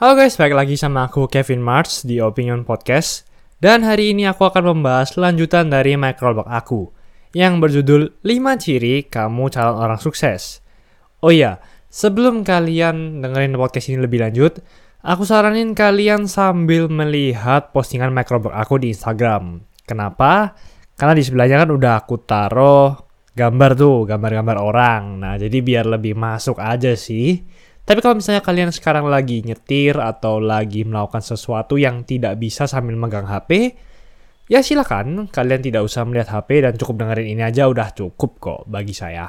Halo guys, balik lagi sama aku Kevin March di Opinion Podcast. Dan hari ini aku akan membahas lanjutan dari microblog aku yang berjudul 5 ciri kamu calon orang sukses. Oh iya, sebelum kalian dengerin podcast ini lebih lanjut, aku saranin kalian sambil melihat postingan microblog aku di Instagram. Kenapa? Karena di sebelahnya kan udah aku taruh gambar-gambar orang. Nah, jadi biar lebih masuk aja sih. Tapi kalau misalnya kalian sekarang lagi nyetir atau lagi melakukan sesuatu yang tidak bisa sambil megang HP, ya silakan, kalian tidak usah melihat HP dan cukup dengerin ini aja udah cukup kok bagi saya.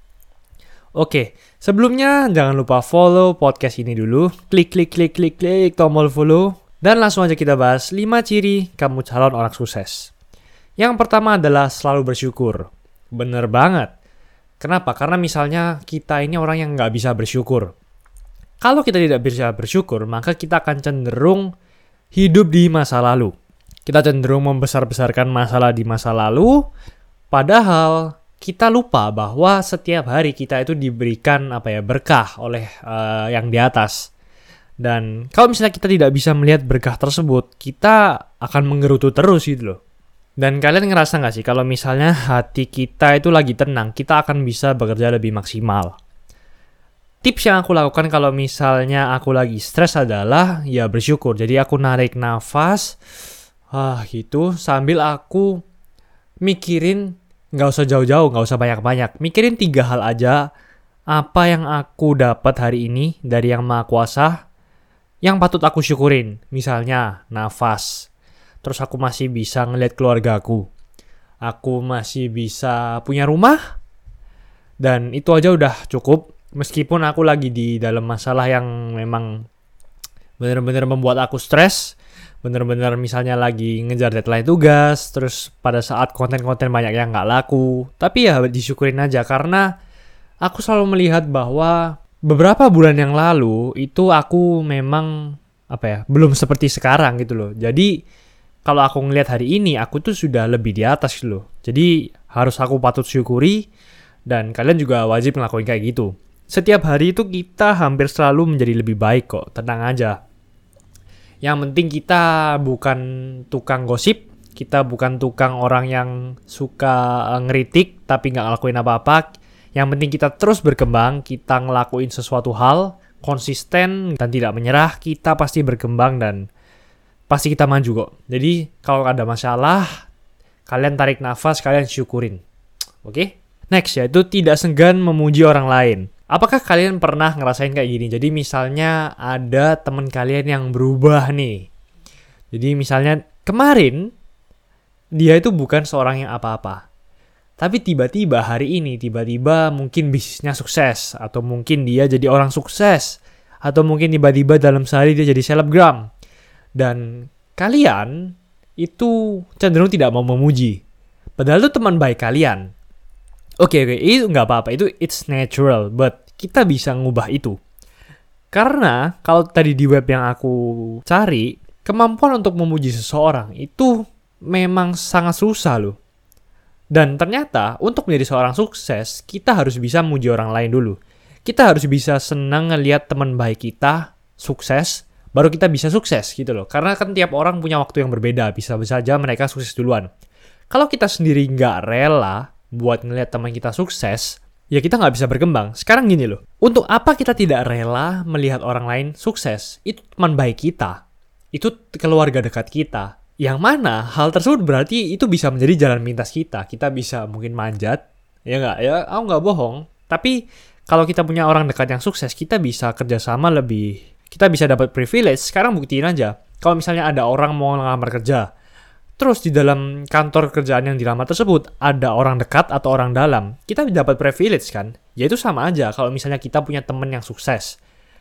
Oke, sebelumnya jangan lupa follow podcast ini dulu, klik tombol follow, dan langsung aja kita bahas 5 ciri kamu calon orang sukses. Yang pertama adalah selalu bersyukur. Bener banget. Kenapa? Karena misalnya kita ini orang yang nggak bisa bersyukur. Kalau kita tidak bisa bersyukur, maka kita akan cenderung hidup di masa lalu. Kita cenderung membesar-besarkan masalah di masa lalu, padahal kita lupa bahwa setiap hari kita itu diberikan berkah oleh yang di atas. Dan kalau misalnya kita tidak bisa melihat berkah tersebut, kita akan menggerutu terus gitu loh. Dan kalian ngerasa nggak sih kalau misalnya hati kita itu lagi tenang, kita akan bisa bekerja lebih maksimal. Tips yang aku lakukan kalau misalnya aku lagi stres adalah ya bersyukur. Jadi aku narik nafas gitu sambil aku mikirin, gak usah jauh-jauh, gak usah banyak-banyak. Mikirin 3 hal aja apa yang aku dapat hari ini dari Yang Maha Kuasa yang patut aku syukurin. Misalnya nafas. Terus aku masih bisa ngeliat keluargaku. Aku masih bisa punya rumah. Dan itu aja udah cukup. Meskipun aku lagi di dalam masalah yang memang benar-benar membuat aku stres, benar-benar misalnya lagi ngejar deadline tugas, terus pada saat konten-konten banyak yang nggak laku, tapi ya disyukurin aja karena aku selalu melihat bahwa beberapa bulan yang lalu itu aku memang belum seperti sekarang gitu loh. Jadi kalau aku ngelihat hari ini, aku tuh sudah lebih di atas gitu loh. Jadi harus aku patut syukuri dan kalian juga wajib ngelakuin kayak gitu. Setiap hari itu kita hampir selalu menjadi lebih baik kok, tenang aja. Yang penting kita bukan tukang gosip, kita bukan tukang orang yang suka ngeritik tapi nggak ngelakuin apa-apa. Yang penting kita terus berkembang, kita ngelakuin sesuatu hal, konsisten dan tidak menyerah, kita pasti berkembang dan pasti kita maju kok. Jadi kalau ada masalah, kalian tarik nafas, kalian syukurin. Oke? Next yaitu tidak segan memuji orang lain. Apakah kalian pernah ngerasain kayak gini? Jadi misalnya ada teman kalian yang berubah nih. Jadi misalnya kemarin dia itu bukan seorang yang apa-apa. Tapi tiba-tiba hari ini, tiba-tiba mungkin bisnisnya sukses. Atau mungkin dia jadi orang sukses. Atau mungkin tiba-tiba dalam sehari dia jadi selebgram. Dan kalian itu cenderung tidak mau memuji. Padahal itu teman baik kalian. Oke, itu nggak apa-apa. Itu it's natural, but kita bisa ngubah itu. Karena kalau tadi di web yang aku cari, kemampuan untuk memuji seseorang itu memang sangat susah loh. Dan ternyata untuk menjadi seorang sukses, kita harus bisa memuji orang lain dulu. Kita harus bisa senang ngelihat teman baik kita sukses, baru kita bisa sukses gitu loh. Karena kan tiap orang punya waktu yang berbeda, bisa saja mereka sukses duluan. Kalau kita sendiri nggak rela buat ngelihat teman kita sukses, ya kita nggak bisa berkembang. Sekarang gini loh, untuk apa kita tidak rela melihat orang lain sukses? Itu teman baik kita, itu keluarga dekat kita. Yang mana hal tersebut berarti itu bisa menjadi jalan pintas kita. Kita bisa mungkin manjat, ya nggak? Ya, aku nggak bohong. Tapi kalau kita punya orang dekat yang sukses, kita bisa kerjasama lebih, kita bisa dapat privilege. Sekarang buktiin aja. Kalau misalnya ada orang mau ngelamar kerja, terus di dalam kantor kerjaan yang dilamar tersebut ada orang dekat atau orang dalam, kita dapat privilege kan? Ya itu sama aja kalau misalnya kita punya teman yang sukses.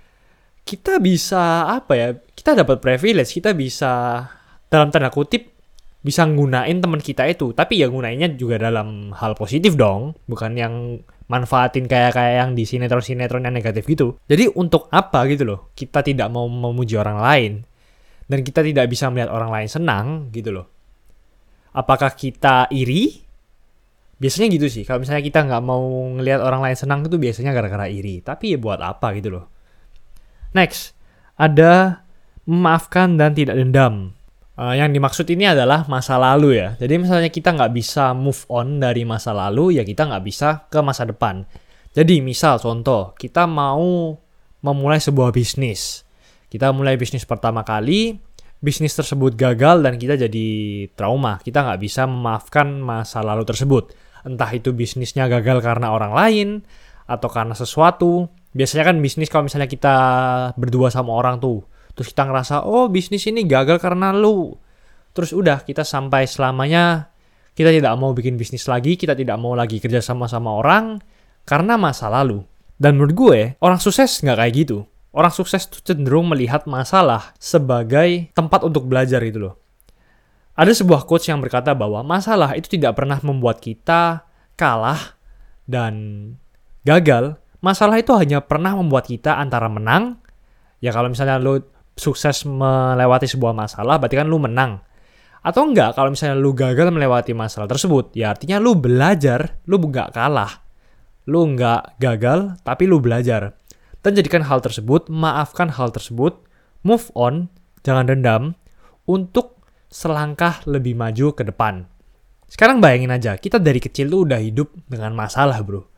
Kita bisa kita dapat privilege, kita bisa dalam tanda kutip bisa nggunain teman kita itu, tapi ya gunainnya juga dalam hal positif dong, bukan yang manfaatin kayak yang di sinetron-sinetron yang negatif gitu. Jadi untuk apa gitu loh? Kita tidak mau memuji orang lain dan kita tidak bisa melihat orang lain senang gitu loh. Apakah kita iri? Biasanya gitu sih. Kalau misalnya kita nggak mau ngelihat orang lain senang itu biasanya gara-gara iri. Tapi ya buat apa gitu loh. Next, ada memaafkan dan tidak dendam. Yang dimaksud ini adalah masa lalu ya. Jadi misalnya kita nggak bisa move on dari masa lalu, ya kita nggak bisa ke masa depan. Jadi misal contoh, kita mau memulai sebuah bisnis. Kita mulai bisnis pertama kali, bisnis tersebut gagal dan kita jadi trauma. Kita nggak bisa memaafkan masa lalu tersebut. Entah itu bisnisnya gagal karena orang lain, atau karena sesuatu. Biasanya kan bisnis kalau misalnya kita berdua sama orang tuh, terus kita ngerasa, oh bisnis ini gagal karena lu. Terus udah, kita sampai selamanya, kita tidak mau bikin bisnis lagi, kita tidak mau lagi kerja sama orang, karena masa lalu. Dan menurut gue, orang sukses nggak kayak gitu. Orang sukses tuh cenderung melihat masalah sebagai tempat untuk belajar gitu loh. Ada sebuah quotes yang berkata bahwa masalah itu tidak pernah membuat kita kalah dan gagal. Masalah itu hanya pernah membuat kita antara menang, ya kalau misalnya lu sukses melewati sebuah masalah, berarti kan lu menang. Atau enggak, kalau misalnya lu gagal melewati masalah tersebut, ya artinya lu belajar, lu nggak kalah. Lu nggak gagal, tapi lu belajar. Dan jadikan hal tersebut, maafkan hal tersebut, move on, jangan dendam, untuk selangkah lebih maju ke depan. Sekarang bayangin aja, kita dari kecil tuh udah hidup dengan masalah bro.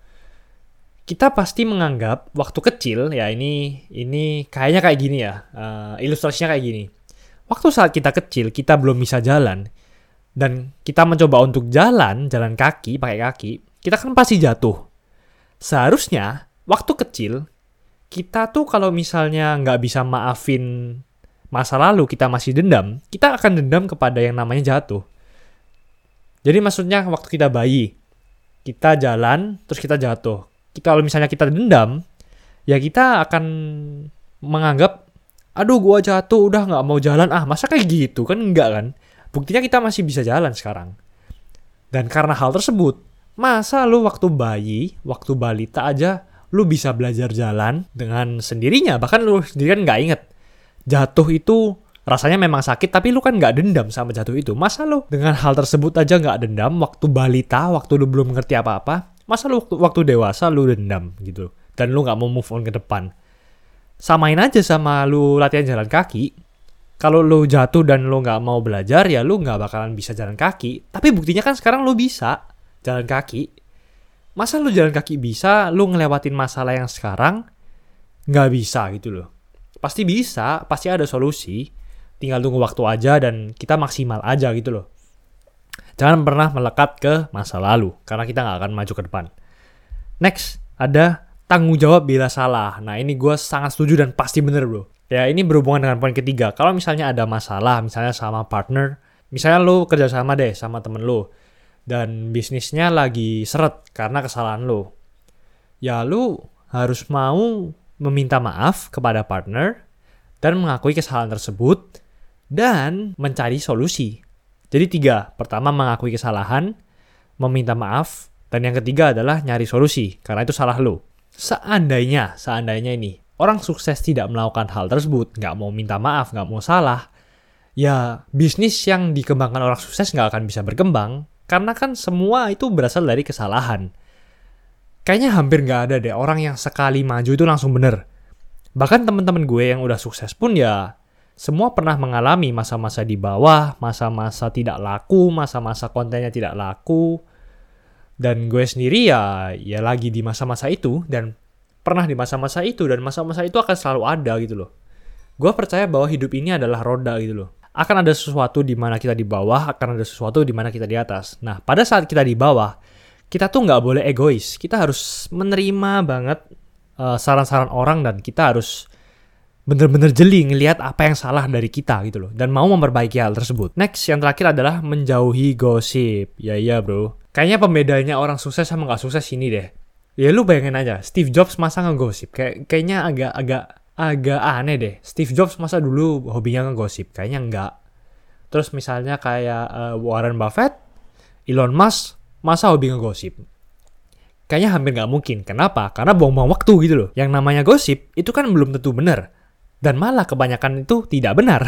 Kita pasti menganggap waktu kecil, ya ini kayaknya kayak gini ya, ilustrasinya kayak gini. Waktu saat kita kecil, kita belum bisa jalan, dan kita mencoba untuk jalan kaki, pakai kaki, kita kan pasti jatuh. Seharusnya, waktu kecil, kita tuh kalau misalnya nggak bisa maafin masa lalu, kita masih dendam, kita akan dendam kepada yang namanya jatuh. Jadi maksudnya waktu kita bayi, kita jalan, terus kita jatuh. Kalau misalnya kita dendam, ya kita akan menganggap, aduh gua jatuh, udah nggak mau jalan, masa kayak gitu, kan enggak kan? Buktinya kita masih bisa jalan sekarang. Dan karena hal tersebut, masa lu waktu bayi, waktu balita aja, lu bisa belajar jalan dengan sendirinya, bahkan lu sendiri kan nggak inget. Jatuh itu rasanya memang sakit, tapi lu kan nggak dendam sama jatuh itu. Masa lu dengan hal tersebut aja nggak dendam, waktu balita, waktu lu belum ngerti apa-apa, masa lu waktu dewasa lu dendam gitu, dan lu nggak mau move on ke depan. Samain aja sama lu latihan jalan kaki. Kalau lu jatuh dan lu nggak mau belajar, ya lu nggak bakalan bisa jalan kaki. Tapi buktinya kan sekarang lu bisa jalan kaki. Masa lu jalan kaki bisa, lu ngelewatin masalah yang sekarang nggak bisa gitu loh. Pasti bisa, pasti ada solusi. Tinggal tunggu waktu aja dan kita maksimal aja gitu loh. Jangan pernah melekat ke masa lalu, karena kita nggak akan maju ke depan. Next, ada tanggung jawab bila salah. Nah ini gue sangat setuju dan pasti bener bro. Ya ini berhubungan dengan poin ketiga. Kalau misalnya ada masalah, misalnya sama partner, misalnya lu kerjasama deh sama temen lu, dan bisnisnya lagi seret karena kesalahan lu. Ya lu harus mau meminta maaf kepada partner, dan mengakui kesalahan tersebut, dan mencari solusi. Jadi 3, pertama mengakui kesalahan, meminta maaf, dan yang ketiga adalah nyari solusi, karena itu salah lo. Seandainya ini, orang sukses tidak melakukan hal tersebut, nggak mau minta maaf, nggak mau salah, ya bisnis yang dikembangkan orang sukses nggak akan bisa berkembang, karena kan semua itu berasal dari kesalahan. Kayaknya hampir nggak ada deh orang yang sekali maju itu langsung bener. Bahkan teman-teman gue yang udah sukses pun ya, semua pernah mengalami masa-masa di bawah, masa-masa tidak laku, masa-masa kontennya tidak laku. Dan gue sendiri ya lagi di masa-masa itu, dan pernah di masa-masa itu, dan masa-masa itu akan selalu ada gitu loh. Gue percaya bahwa hidup ini adalah roda gitu loh. Akan ada sesuatu di mana kita di bawah, akan ada sesuatu di mana kita di atas. Nah, pada saat kita di bawah, kita tuh nggak boleh egois. Kita harus menerima banget saran-saran orang, dan kita harus bener-bener jeli ngelihat apa yang salah dari kita gitu loh, dan mau memperbaiki hal tersebut. Next, yang terakhir adalah menjauhi gosip. Ya iya bro, kayaknya pembedanya orang sukses sama nggak sukses ini deh. Ya lu bayangin aja, Steve Jobs masa ngegosip? Kayaknya agak aneh deh. Steve Jobs masa dulu hobinya ngegosip? Kayaknya enggak. Terus misalnya kayak Warren Buffett, Elon Musk, masa hobi ngegosip? Kayaknya hampir nggak mungkin. Kenapa? Karena buang-buang waktu gitu loh. Yang namanya gosip itu kan belum tentu benar. Dan malah kebanyakan itu tidak benar.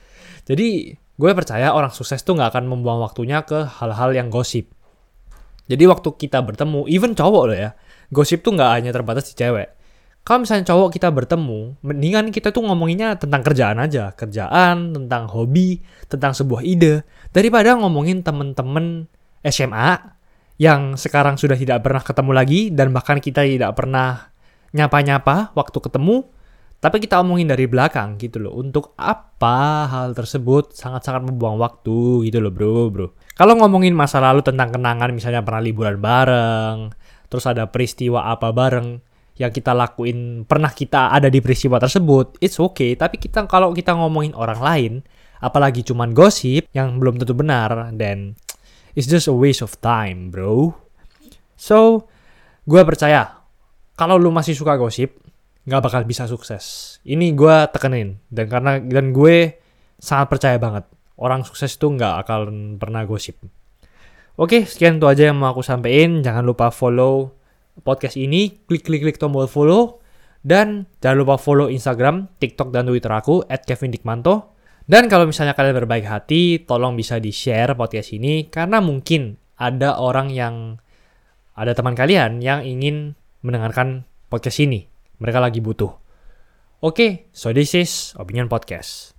Jadi gue percaya orang sukses tuh gak akan membuang waktunya ke hal-hal yang gosip. Jadi waktu kita bertemu, even cowok loh ya, gosip tuh gak hanya terbatas di cewek. Kalau misalnya cowok kita bertemu, mendingan kita tuh ngomonginnya tentang kerjaan aja. Kerjaan, tentang hobi, tentang sebuah ide. Daripada ngomongin temen-temen SMA yang sekarang sudah tidak pernah ketemu lagi dan bahkan kita tidak pernah nyapa-nyapa waktu ketemu. Tapi kita omongin dari belakang gitu loh. Untuk apa hal tersebut sangat-sangat membuang waktu gitu loh bro. Kalau ngomongin masa lalu tentang kenangan misalnya pernah liburan bareng. Terus ada peristiwa apa bareng yang kita lakuin, pernah kita ada di peristiwa tersebut, it's okay. Tapi kalau kita ngomongin orang lain, apalagi cuman gosip yang belum tentu benar, then it's just a waste of time, bro. So, gue percaya, kalau lu masih suka gosip, gak bakal bisa sukses. Ini gue tekenin, dan gue sangat percaya banget, orang sukses tuh gak akan pernah gosip. Oke, sekian itu aja yang mau aku sampein. Jangan lupa follow podcast ini, klik tombol follow, dan jangan lupa follow Instagram, TikTok, dan Twitter aku @kevindikmanto. Dan kalau misalnya kalian berbaik hati, tolong bisa di-share podcast ini, karena mungkin ada teman kalian yang ingin mendengarkan podcast ini. Mereka lagi butuh. Oke, so this is Opinion Podcast.